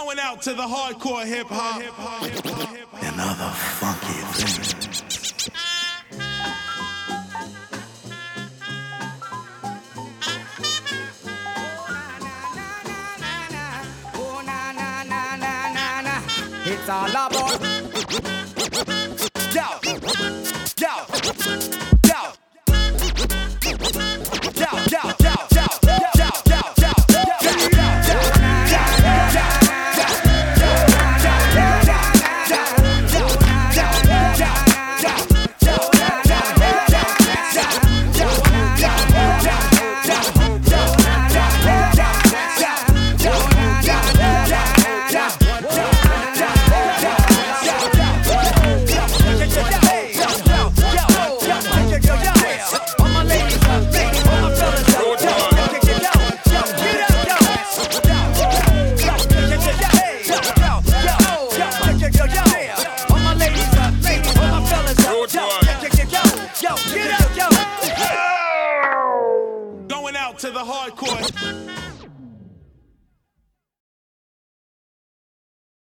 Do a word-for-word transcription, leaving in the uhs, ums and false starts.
Going out to the hardcore hip hop and other funky things. It's all about yo, yo, yo, yo, yo, yo, yo, yo, to the hardcore.